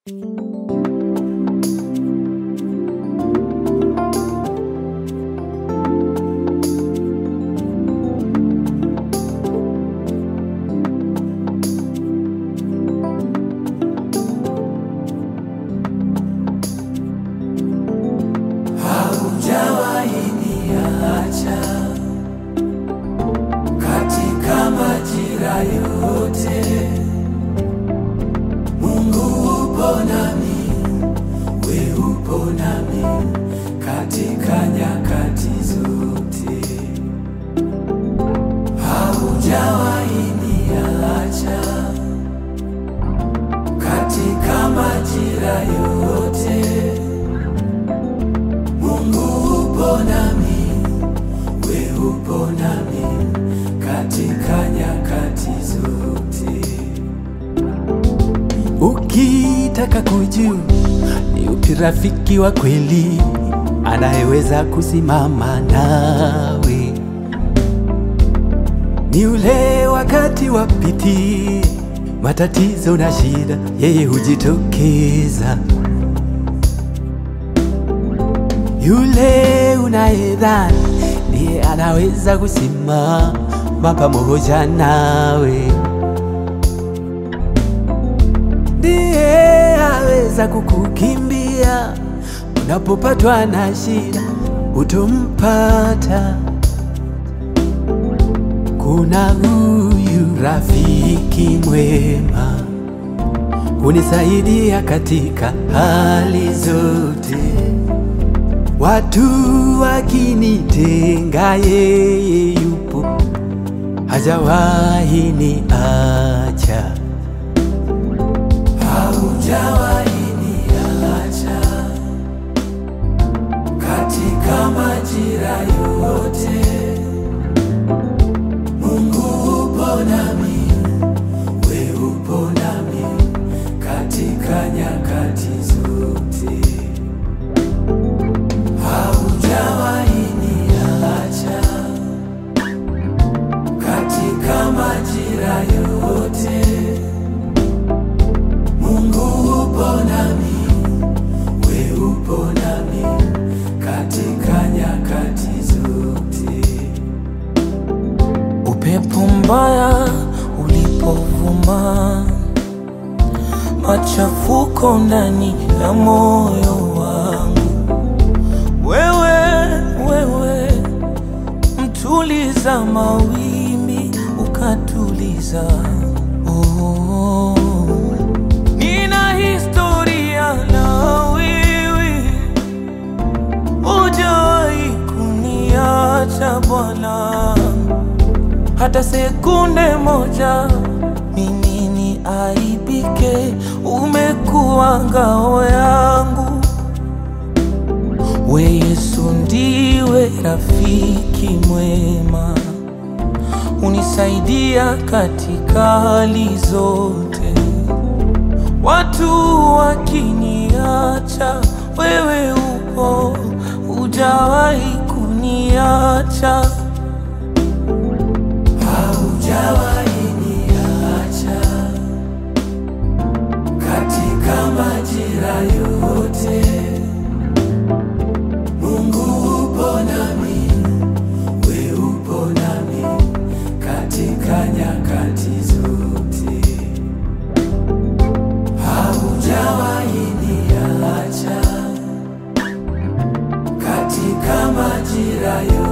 Katika majira yote Mungu upo nami, we upo nami katika nyakati zote. Haujawahi niacha katika majira yote. Mungu upo nami, we upo nami katika nyakati zote. Ukitaka kujua ni upi rafiki wa kweli anayeweza kusimama nawe, ni ule wakati wapiti matatizo na shida, yeye hujitokeza. Yule unayedhani ndiye anaweza kusimama pamoja nawe, ndiye aweza kukukimbia unapopatwa na shida, utompata. Kuna huyu rafiki mwema, hunisaidia katika hali zote. Watu wakinitenga, yeye yupo, hajawahi niacha. Haujawahi niacha katika majira yote. Mungu upo nami, we upo nami katika nyakati zote. Haujawahi niacha katika majira yote. Mungu upo nami, we upo nami katika nyakati zote. Upepo mbaya ulipovuma, machafuko ndani ya moyo wangu, wewe mtuliza mawimbi ukatuliza. Nina historia na wewe, hujawahi kuniacha Bwana hata sekunde moja mimi niaibike. Umekuwa ngao yangu, we Yesu ndiwe rafiki mwema, unisaidia katika hali zote. Watu wakiniacha, wewe upo, hujawahi kuniacha. Haujawahi niacha katika majira yote. Mungu upo nami, we upo nami katika nyakati zote. Haujawahi niacha katika majira yote.